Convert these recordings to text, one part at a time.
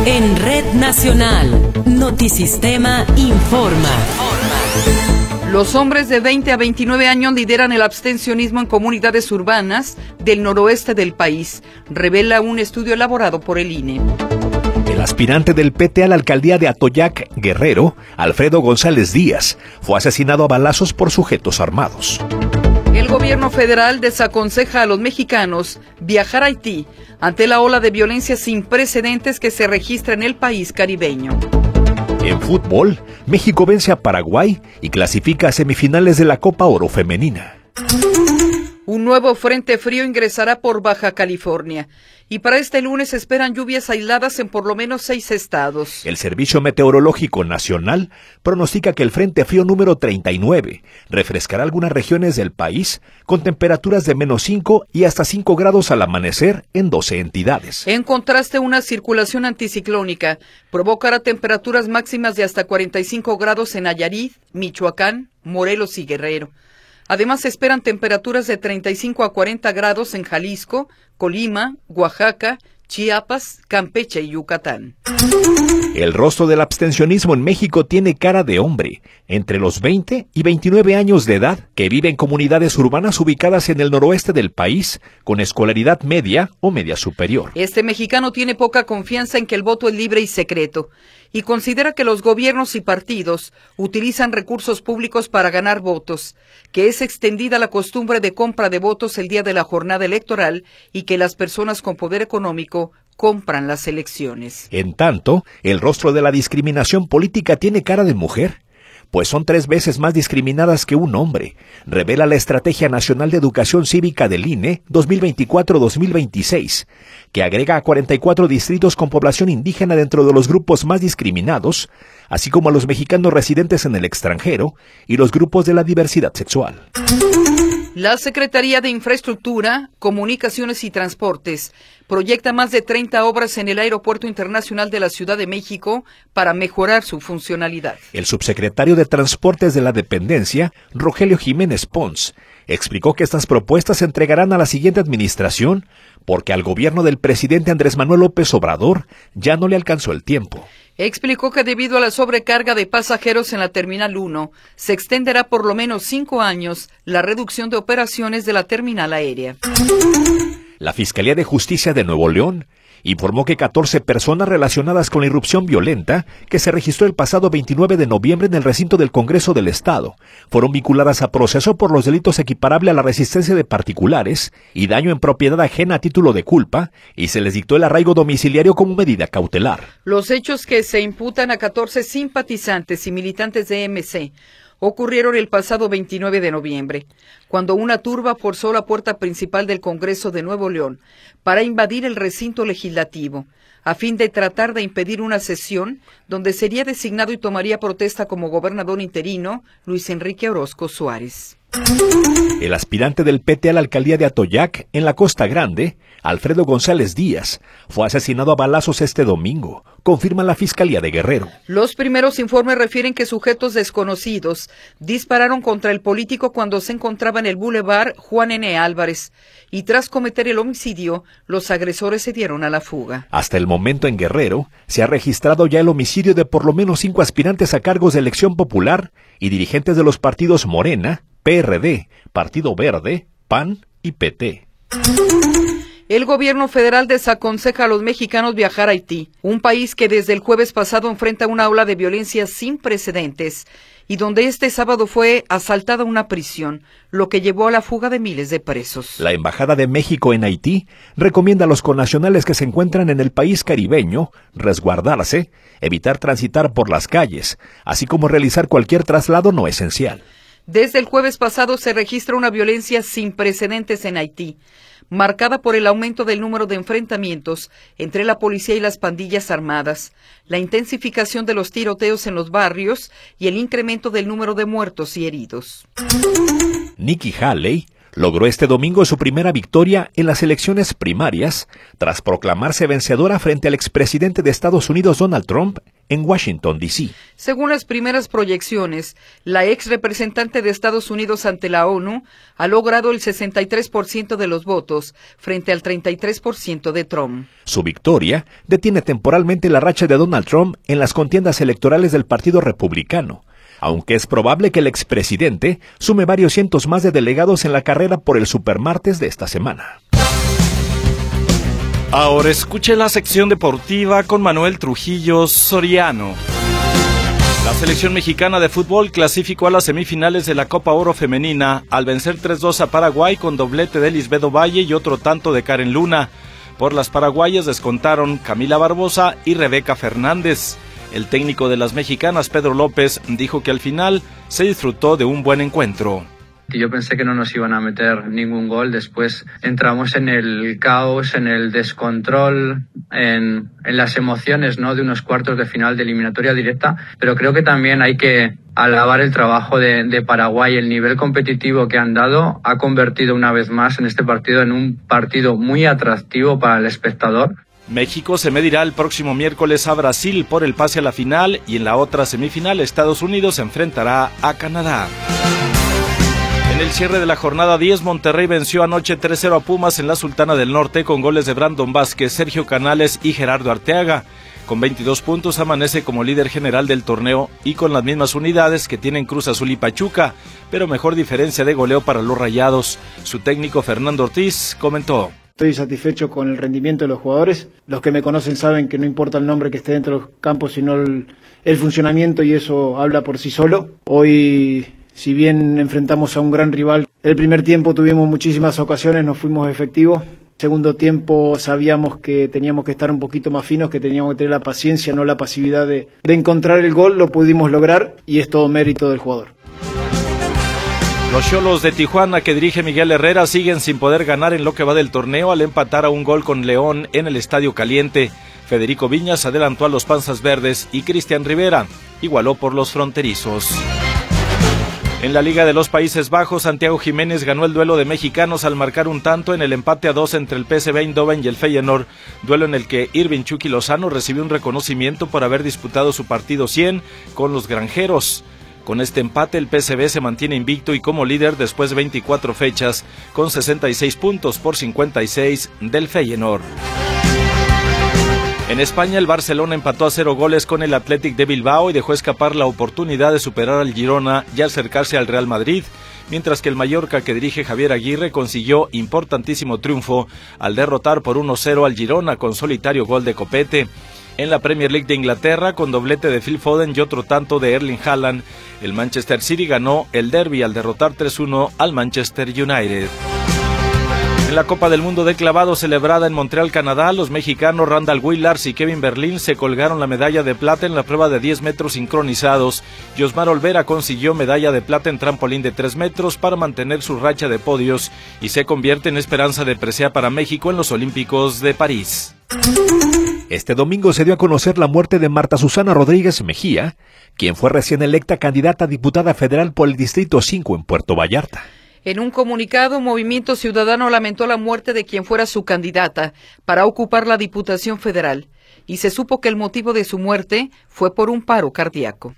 En Red Nacional, Notisistema informa. Los hombres de 20 a 29 años lideran el abstencionismo en comunidades urbanas del noroeste del país, revela un estudio elaborado por el INE. El aspirante del PT a la alcaldía de Atoyac, Guerrero, Alfredo González Díaz, fue asesinado a balazos por sujetos armados. El gobierno federal desaconseja a los mexicanos viajar a Haití ante la ola de violencia sin precedentes que se registra en el país caribeño. En fútbol, México vence a Paraguay y clasifica a semifinales de la Copa Oro Femenina. Un nuevo frente frío ingresará por Baja California y para este lunes se esperan lluvias aisladas en por lo menos 6 estados. El Servicio Meteorológico Nacional pronostica que el frente frío número 39 refrescará algunas regiones del país con temperaturas de -5 y hasta 5 grados al amanecer en 12 entidades. En contraste, una circulación anticiclónica provocará temperaturas máximas de hasta 45 grados en Nayarit, Michoacán, Morelos y Guerrero. Además, se esperan temperaturas de 35 a 40 grados en Jalisco, Colima, Oaxaca, Chiapas, Campeche y Yucatán. El rostro del abstencionismo en México tiene cara de hombre, entre los 20 y 29 años de edad, que vive en comunidades urbanas ubicadas en el noroeste del país, con escolaridad media o media superior. Este mexicano tiene poca confianza en que el voto es libre y secreto, y considera que los gobiernos y partidos utilizan recursos públicos para ganar votos, que es extendida la costumbre de compra de votos el día de la jornada electoral y que las personas con poder económico compran las elecciones. En tanto, el rostro de la discriminación política tiene cara de mujer, pues son 3 veces más discriminadas que un hombre, revela la Estrategia Nacional de Educación Cívica del INE 2024-2026, que agrega a 44 distritos con población indígena dentro de los grupos más discriminados, así como a los mexicanos residentes en el extranjero y los grupos de la diversidad sexual. La Secretaría de Infraestructura, Comunicaciones y Transportes proyecta más de 30 obras en el Aeropuerto Internacional de la Ciudad de México para mejorar su funcionalidad. El subsecretario de Transportes de la dependencia, Rogelio Jiménez Pons, explicó que estas propuestas se entregarán a la siguiente administración porque al gobierno del presidente Andrés Manuel López Obrador ya no le alcanzó el tiempo. Explicó que debido a la sobrecarga de pasajeros en la Terminal 1, se extenderá por lo menos 5 años la reducción de operaciones de la terminal aérea. La Fiscalía de Justicia de Nuevo León informó que 14 personas relacionadas con la irrupción violenta que se registró el pasado 29 de noviembre en el recinto del Congreso del Estado fueron vinculadas a proceso por los delitos equiparables a la resistencia de particulares y daño en propiedad ajena a título de culpa, y se les dictó el arraigo domiciliario como medida cautelar. Los hechos que se imputan a 14 simpatizantes y militantes de MC ocurrieron el pasado 29 de noviembre, cuando una turba forzó la puerta principal del Congreso de Nuevo León para invadir el recinto legislativo, a fin de tratar de impedir una sesión donde sería designado y tomaría protesta como gobernador interino Luis Enrique Orozco Suárez. El aspirante del PT a la alcaldía de Atoyac, en la Costa Grande, Alfredo González Díaz, fue asesinado a balazos este domingo, confirma la Fiscalía de Guerrero. Los primeros informes refieren que sujetos desconocidos dispararon contra el político cuando se encontraba en el Boulevard Juan N. Álvarez, y tras cometer el homicidio, los agresores se dieron a la fuga. Hasta el momento en Guerrero, se ha registrado ya el homicidio de por lo menos 5 aspirantes a cargos de elección popular y dirigentes de los partidos Morena, PRD, Partido Verde, PAN y PT. El gobierno federal desaconseja a los mexicanos viajar a Haití, un país que desde el jueves pasado enfrenta una ola de violencia sin precedentes y donde este sábado fue asaltada una prisión, lo que llevó a la fuga de miles de presos. La Embajada de México en Haití recomienda a los connacionales que se encuentran en el país caribeño resguardarse, evitar transitar por las calles, así como realizar cualquier traslado no esencial. Desde el jueves pasado se registra una violencia sin precedentes en Haití, marcada por el aumento del número de enfrentamientos entre la policía y las pandillas armadas, la intensificación de los tiroteos en los barrios y el incremento del número de muertos y heridos. Nikki Haley logró este domingo su primera victoria en las elecciones primarias, tras proclamarse vencedora frente al expresidente de Estados Unidos Donald Trump en Washington, D.C. Según las primeras proyecciones, la ex representante de Estados Unidos ante la ONU ha logrado el 63% de los votos frente al 33% de Trump. Su victoria detiene temporalmente la racha de Donald Trump en las contiendas electorales del Partido Republicano, aunque es probable que el expresidente sume varios cientos más de delegados en la carrera por el supermartes de esta semana. Ahora escuche la sección deportiva con Manuel Trujillo Soriano. La selección mexicana de fútbol clasificó a las semifinales de la Copa Oro Femenina al vencer 3-2 a Paraguay con doblete de Lisbeth Ovalle y otro tanto de Karen Luna. Por las paraguayas descontaron Camila Barbosa y Rebeca Fernández. El técnico de las mexicanas, Pedro López, dijo que al final se disfrutó de un buen encuentro. Yo pensé que no nos iban a meter ningún gol, después entramos en el caos, en el descontrol, en las emociones, ¿no?, de unos cuartos de final de eliminatoria directa, pero creo que también hay que alabar el trabajo de Paraguay. El nivel competitivo que han dado ha convertido una vez más en este partido en un partido muy atractivo para el espectador. México se medirá el próximo miércoles a Brasil por el pase a la final y en la otra semifinal Estados Unidos se enfrentará a Canadá. En el cierre de la jornada 10, Monterrey venció anoche 3-0 a Pumas en la Sultana del Norte con goles de Brandon Vázquez, Sergio Canales y Gerardo Arteaga. Con 22 puntos amanece como líder general del torneo y con las mismas unidades que tienen Cruz Azul y Pachuca, pero mejor diferencia de goleo para los Rayados. Su técnico Fernando Ortiz comentó: Estoy satisfecho con el rendimiento de los jugadores. Los que me conocen saben que no importa el nombre que esté dentro de los campos, sino el funcionamiento, y eso habla por sí solo. Hoy, si bien enfrentamos a un gran rival, el primer tiempo tuvimos muchísimas ocasiones, no fuimos efectivos. Segundo tiempo sabíamos que teníamos que estar un poquito más finos, que teníamos que tener la paciencia, no la pasividad de encontrar el gol. Lo pudimos lograr y es todo mérito del jugador. Los Xolos de Tijuana, que dirige Miguel Herrera, siguen sin poder ganar en lo que va del torneo al empatar a un gol con León en el Estadio Caliente. Federico Viñas adelantó a los Panzas Verdes y Cristian Rivera igualó por los fronterizos. En la Liga de los Países Bajos, Santiago Jiménez ganó el duelo de mexicanos al marcar un tanto en el empate a 2 entre el PSV Eindhoven y el Feyenoord, duelo en el que Irving Chucky Lozano recibió un reconocimiento por haber disputado su partido 100 con los granjeros. Con este empate, el PSV se mantiene invicto y como líder después de 24 fechas, con 66 puntos por 56 del Feyenoord. En España, el Barcelona empató a 0 goles con el Athletic de Bilbao y dejó escapar la oportunidad de superar al Girona y acercarse al Real Madrid, mientras que el Mallorca, que dirige Javier Aguirre, consiguió importantísimo triunfo al derrotar por 1-0 al Girona con solitario gol de Copete. En la Premier League de Inglaterra, con doblete de Phil Foden y otro tanto de Erling Haaland, el Manchester City ganó el derbi al derrotar 3-1 al Manchester United. En la Copa del Mundo de clavado celebrada en Montreal, Canadá, los mexicanos Randall Willars y Kevin Berlín se colgaron la medalla de plata en la prueba de 10 metros sincronizados. Yosmar Olvera consiguió medalla de plata en trampolín de 3 metros para mantener su racha de podios y se convierte en esperanza de presea para México en los Olímpicos de París. Este domingo se dio a conocer la muerte de Marta Susana Rodríguez Mejía, quien fue recién electa candidata a diputada federal por el Distrito 5 en Puerto Vallarta. En un comunicado, Movimiento Ciudadano lamentó la muerte de quien fuera su candidata para ocupar la Diputación Federal, y se supo que el motivo de su muerte fue por un paro cardíaco.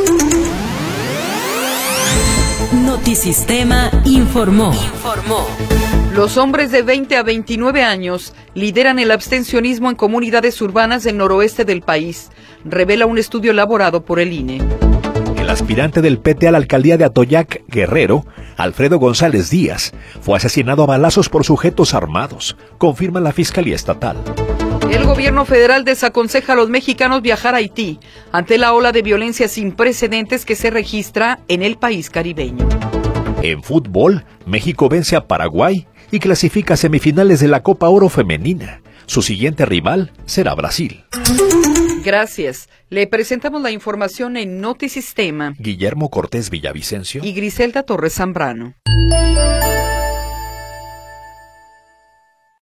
Notisistema informó. Los hombres de 20 a 29 años lideran el abstencionismo en comunidades urbanas del noroeste del país, revela un estudio elaborado por el INE. El aspirante del PT a la alcaldía de Atoyac, Guerrero, Alfredo González Díaz, fue asesinado a balazos por sujetos armados, confirma la Fiscalía Estatal. El gobierno federal desaconseja a los mexicanos viajar a Haití ante la ola de violencia sin precedentes que se registra en el país caribeño. En fútbol, México vence a Paraguay y clasifica a semifinales de la Copa Oro Femenina. Su siguiente rival será Brasil. Gracias. Le presentamos la información en Notisistema. Guillermo Cortés Villavicencio y Griselda Torres Zambrano.